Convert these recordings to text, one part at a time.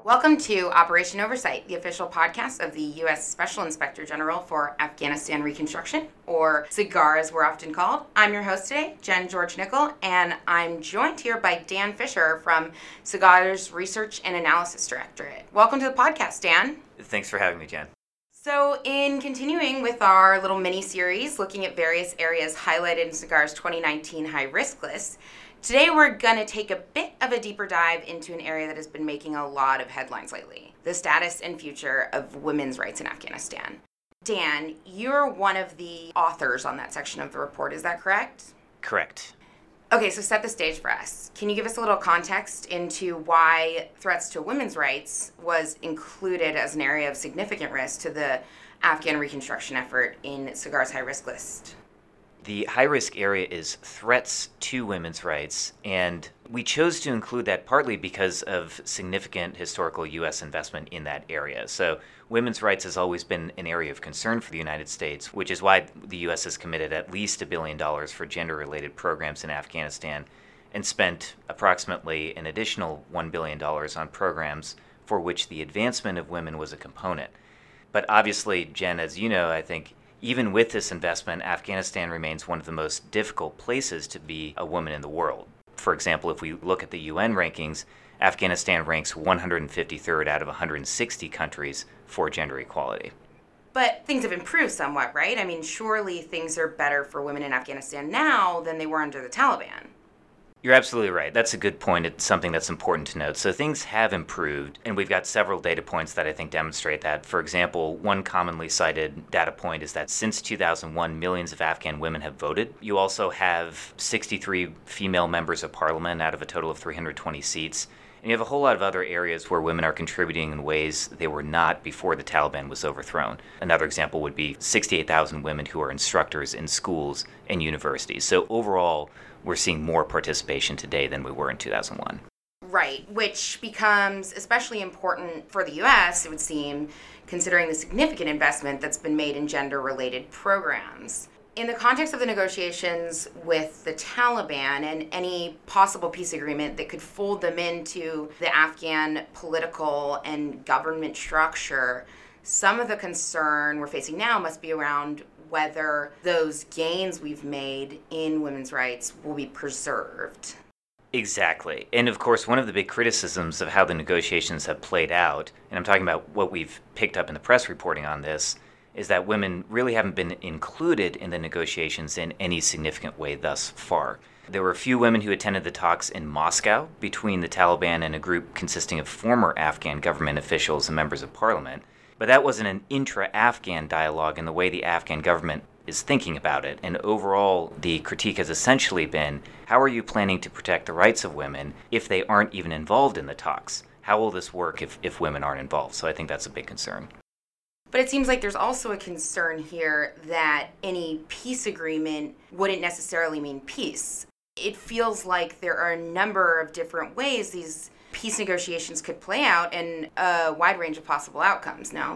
Welcome to Operation Oversight, the official podcast of the U.S. Special Inspector General for Afghanistan Reconstruction, or SIGAR as we're often called. I'm your host today, Jen George Nickel, and I'm joined here by Dan Fisher from SIGAR's Research and Analysis Directorate. Welcome to the podcast, Dan. Thanks for having me, Jen. So in continuing with our little mini-series looking at various areas highlighted in SIGAR's 2019 high-risk list, today we're going to take a bit of a deeper dive into an area that has been making a lot of headlines lately, the status and future of women's rights in Afghanistan. Dan, you're one of the authors on that section of the report, is that correct? Correct. Okay, so set the stage for us. Can you give us a little context into why threats to women's rights was included as an area of significant risk to the Afghan reconstruction effort in SIGAR's high-risk list? The high-risk area is threats to women's rights, and we chose to include that partly because of significant historical U.S. investment in that area. So women's rights has always been an area of concern for the United States, which is why the U.S. has committed at least $1 billion for gender-related programs in Afghanistan and spent approximately an additional $1 billion on programs for which the advancement of women was a component. But obviously, Jen, as you know, I think even with this investment, Afghanistan remains one of the most difficult places to be a woman in the world. For example, if we look at the UN rankings, Afghanistan ranks 153rd out of 160 countries for gender equality. But things have improved somewhat, right? I mean, surely things are better for women in Afghanistan now than they were under the Taliban. You're absolutely right. That's a good point. It's something that's important to note. So things have improved, and we've got several data points that I think demonstrate that. For example, one commonly cited data point is that since 2001, millions of Afghan women have voted. You also have 63 female members of parliament out of a total of 320 seats. And you have a whole lot of other areas where women are contributing in ways they were not before the Taliban was overthrown. Another example would be 68,000 women who are instructors in schools and universities. So overall, we're seeing more participation today than we were in 2001. Right, which becomes especially important for the U.S., it would seem, considering the significant investment that's been made in gender-related programs. In the context of the negotiations with the Taliban and any possible peace agreement that could fold them into the Afghan political and government structure, some of the concern we're facing now must be around whether those gains we've made in women's rights will be preserved. Exactly. And of course, one of the big criticisms of how the negotiations have played out, and I'm talking about what we've picked up in the press reporting on this, is that women really haven't been included in the negotiations in any significant way thus far. There were a few women who attended the talks in Moscow between the Taliban and a group consisting of former Afghan government officials and members of parliament. But that wasn't an intra-Afghan dialogue in the way the Afghan government is thinking about it. And overall, the critique has essentially been, how are you planning to protect the rights of women if they aren't even involved in the talks? How will this work if women aren't involved? So I think that's a big concern. But it seems like there's also a concern here that any peace agreement wouldn't necessarily mean peace. It feels like there are a number of different ways these peace negotiations could play out and a wide range of possible outcomes, no?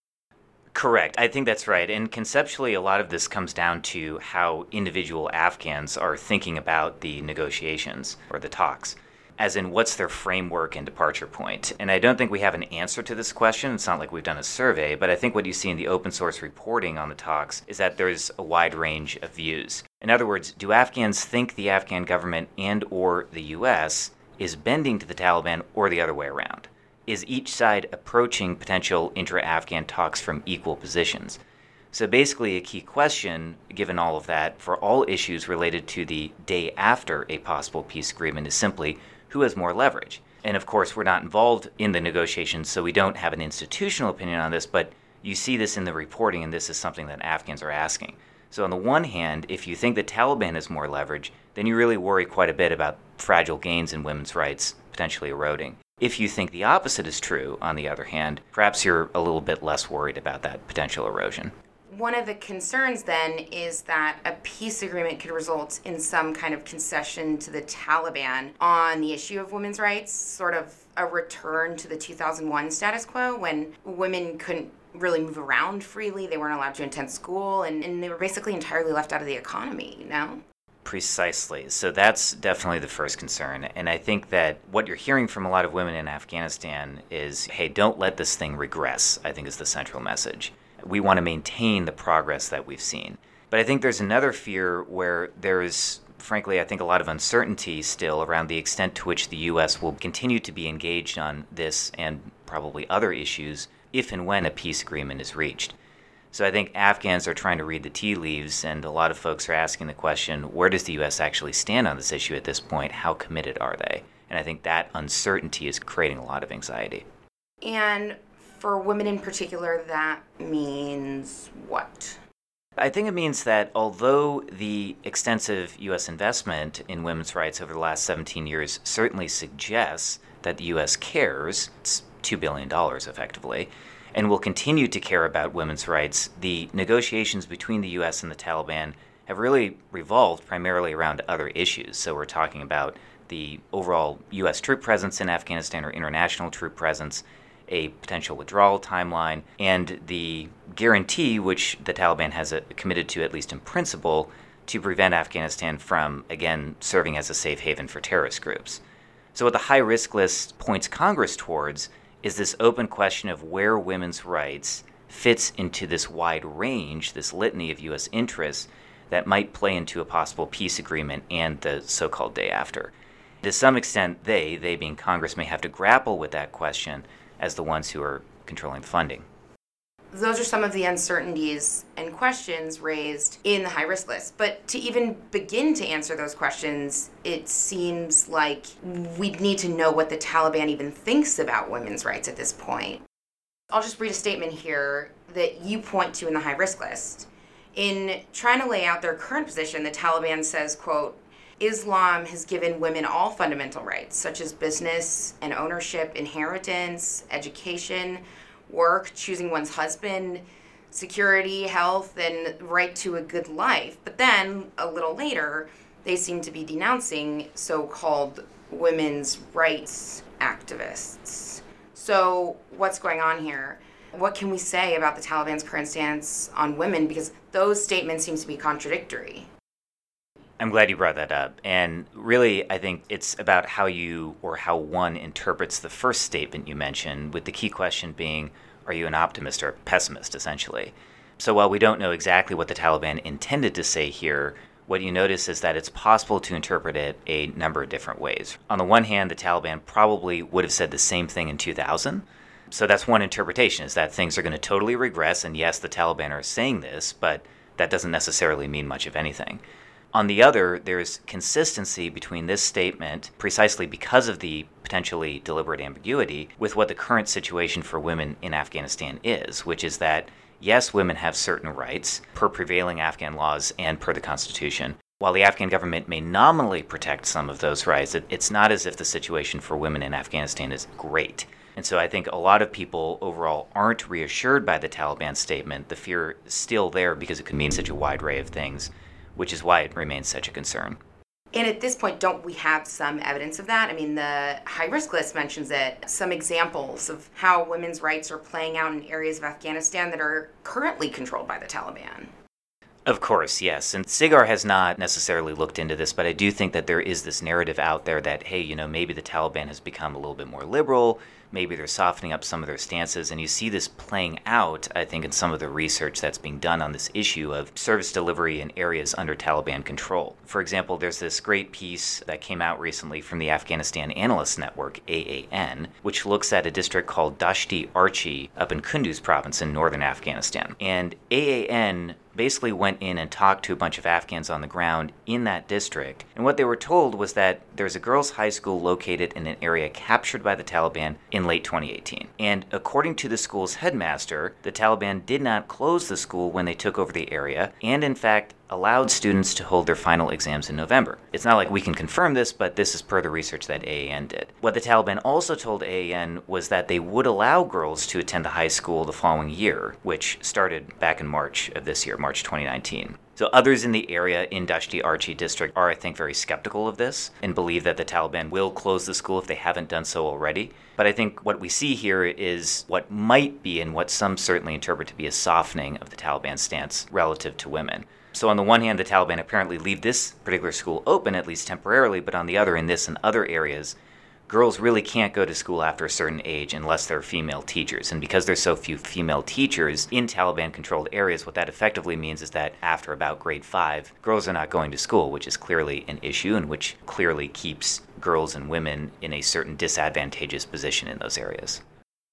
Correct. I think that's right. And conceptually, a lot of this comes down to how individual Afghans are thinking about the negotiations or the talks, as in what's their framework and departure point. And I don't think we have an answer to this question. It's not like we've done a survey, but I think what you see in the open source reporting on the talks is that there's a wide range of views. In other words, do Afghans think the Afghan government and or the U.S. is bending to the Taliban or the other way around? Is each side approaching potential intra-Afghan talks from equal positions? So basically a key question, given all of that, for all issues related to the day after a possible peace agreement is simply, who has more leverage? And of course, we're not involved in the negotiations, so we don't have an institutional opinion on this, but you see this in the reporting, and this is something that Afghans are asking. So on the one hand, if you think the Taliban has more leverage, then you really worry quite a bit about fragile gains in women's rights potentially eroding. If you think the opposite is true, on the other hand, perhaps you're a little bit less worried about that potential erosion. One of the concerns then is that a peace agreement could result in some kind of concession to the Taliban on the issue of women's rights, sort of a return to the 2001 status quo when women couldn't really move around freely, they weren't allowed to attend school, and they were basically entirely left out of the economy, you know? Precisely. So that's definitely the first concern. And I think that what you're hearing from a lot of women in Afghanistan is, hey, don't let this thing regress, I think is the central message. We want to maintain the progress that we've seen. But I think there's another fear where there's, frankly, I think a lot of uncertainty still around the extent to which the U.S. will continue to be engaged on this and probably other issues if and when a peace agreement is reached. So I think Afghans are trying to read the tea leaves, and a lot of folks are asking the question, where does the U.S. actually stand on this issue at this point? How committed are they? And I think that uncertainty is creating a lot of anxiety. And for women in particular, that means what? I think it means that although the extensive U.S. investment in women's rights over the last 17 years certainly suggests that the U.S. cares, it's $2 billion effectively, and will continue to care about women's rights, the negotiations between the U.S. and the Taliban have really revolved primarily around other issues. So we're talking about the overall U.S. troop presence in Afghanistan or international troop presence, a potential withdrawal timeline, and the guarantee, which the Taliban has committed to, at least in principle, to prevent Afghanistan from, again, serving as a safe haven for terrorist groups. So what the high-risk list points Congress towards is this open question of where women's rights fits into this wide range, this litany of U.S. interests that might play into a possible peace agreement and the so-called day after. To some extent, they being Congress, may have to grapple with that question as the ones who are controlling funding. Those are some of the uncertainties and questions raised in the high-risk list. But to even begin to answer those questions, it seems like we'd need to know what the Taliban even thinks about women's rights at this point. I'll just read a statement here that you point to in the high-risk list. In trying to lay out their current position, the Taliban says, quote, Islam has given women all fundamental rights, such as business and ownership, inheritance, education, work, choosing one's husband, security, health, and right to a good life. But then, a little later, they seem to be denouncing so-called women's rights activists. So what's going on here? What can we say about the Taliban's current stance on women? Because those statements seem to be contradictory. I'm glad you brought that up. And really, I think it's about how one interprets the first statement you mentioned, with the key question being, are you an optimist or a pessimist, essentially? So while we don't know exactly what the Taliban intended to say here, what you notice is that it's possible to interpret it a number of different ways. On the one hand, the Taliban probably would have said the same thing in 2000. So that's one interpretation, is that things are going to totally regress, and yes, the Taliban are saying this, but that doesn't necessarily mean much of anything. On the other, there's consistency between this statement, precisely because of the potentially deliberate ambiguity, with what the current situation for women in Afghanistan is, which is that, yes, women have certain rights per prevailing Afghan laws and per the Constitution. While the Afghan government may nominally protect some of those rights, it's not as if the situation for women in Afghanistan is great. And so I think a lot of people overall aren't reassured by the Taliban statement. The fear is still there because it could mean such a wide array of things, which is why it remains such a concern. And at this point, don't we have some evidence of that? I mean, the high-risk list mentions it, some examples of how women's rights are playing out in areas of Afghanistan that are currently controlled by the Taliban. Of course, yes. And SIGAR has not necessarily looked into this, but I do think that there is this narrative out there that, hey, maybe the Taliban has become a little bit more liberal, maybe they're softening up some of their stances, and you see this playing out, I think, in some of the research that's being done on this issue of service delivery in areas under Taliban control. For example, there's this great piece that came out recently from the Afghanistan Analyst Network, AAN, which looks at a district called Dashti Archi up in Kunduz province in northern Afghanistan. And AAN basically went in and talked to a bunch of Afghans on the ground in that district. And what they were told was that there's a girls' high school located in an area captured by the Taliban in late 2018. And according to the school's headmaster, the Taliban did not close the school when they took over the area, and in fact allowed students to hold their final exams in November. It's not like we can confirm this, but this is per the research that AAN did. What the Taliban also told AAN was that they would allow girls to attend the high school the following year, which started back in March of this year, March 2019. So others in the area in Dashti Archi district are, I think, very skeptical of this and believe that the Taliban will close the school if they haven't done so already. But I think what we see here is what might be, and what some certainly interpret to be, a softening of the Taliban stance relative to women. So on the one hand, the Taliban apparently leave this particular school open, at least temporarily, but on the other, in this and other areas, girls really can't go to school after a certain age unless they're female teachers. And because there's so few female teachers in Taliban-controlled areas, what that effectively means is that after about grade 5, girls are not going to school, which is clearly an issue and which clearly keeps girls and women in a certain disadvantageous position in those areas.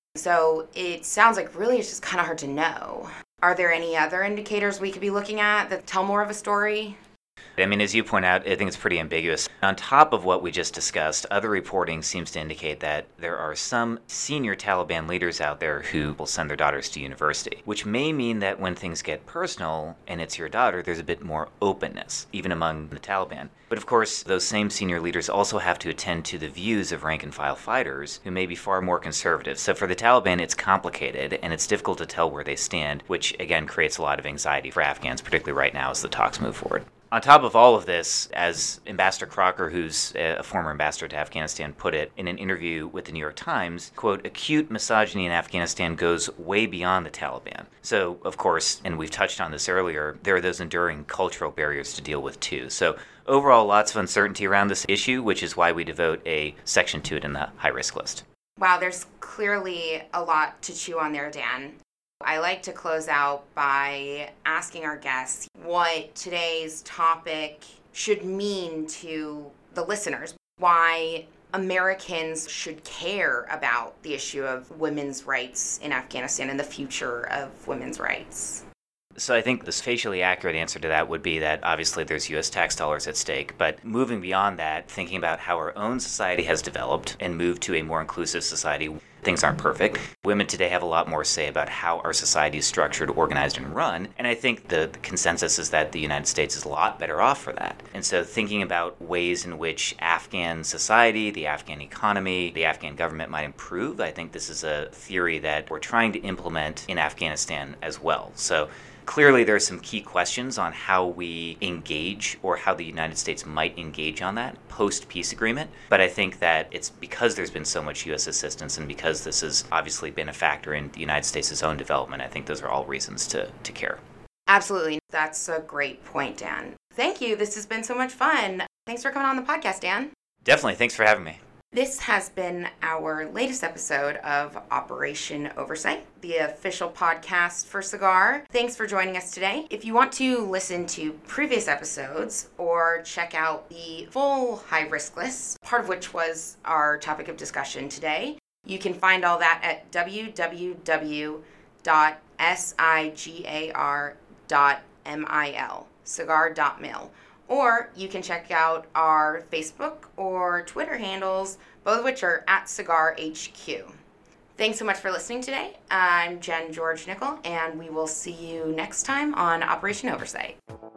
So it sounds like really it's just kind of hard to know. Are there any other indicators we could be looking at that tell more of a story? I mean, as you point out, I think it's pretty ambiguous. On top of what we just discussed, other reporting seems to indicate that there are some senior Taliban leaders out there who will send their daughters to university, which may mean that when things get personal and it's your daughter, there's a bit more openness, even among the Taliban. But of course, those same senior leaders also have to attend to the views of rank-and-file fighters who may be far more conservative. So for the Taliban, it's complicated, and it's difficult to tell where they stand, which again creates a lot of anxiety for Afghans, particularly right now as the talks move forward. On top of all of this, as Ambassador Crocker, who's a former ambassador to Afghanistan, put it in an interview with the New York Times, quote, acute misogyny in Afghanistan goes way beyond the Taliban. So, of course, and we've touched on this earlier, there are those enduring cultural barriers to deal with too. So overall, lots of uncertainty around this issue, which is why we devote a section to it in the high-risk list. Wow, there's clearly a lot to chew on there, Dan. I like to close out by asking our guests what today's topic should mean to the listeners, why Americans should care about the issue of women's rights in Afghanistan and the future of women's rights. So I think the facially accurate answer to that would be that obviously there's U.S. tax dollars at stake, but moving beyond that, thinking about how our own society has developed and moved to a more inclusive society. Things aren't perfect. Women today have a lot more say about how our society is structured, organized, and run. And I think the consensus is that the United States is a lot better off for that. And so thinking about ways in which Afghan society, the Afghan economy, the Afghan government might improve, I think this is a theory that we're trying to implement in Afghanistan as well. So clearly, there are some key questions on how we engage or how the United States might engage on that post-peace agreement. But I think that it's because there's been so much U.S. assistance and because this has obviously been a factor in the United States' own development, I think those are all reasons to care. Absolutely. That's a great point, Dan. Thank you. This has been so much fun. Thanks for coming on the podcast, Dan. Definitely. Thanks for having me. This has been our latest episode of Operation Oversight, the official podcast for SIGAR. Thanks for joining us today. If you want to listen to previous episodes or check out the full high-risk list, part of which was our topic of discussion today, you can find all that at www.sigar.mil, sigar.mil. Or you can check out our Facebook or Twitter handles, both of which are at SIGARHQ. Thanks so much for listening today. I'm Jen George Nickel, and we will see you next time on Operation Oversight.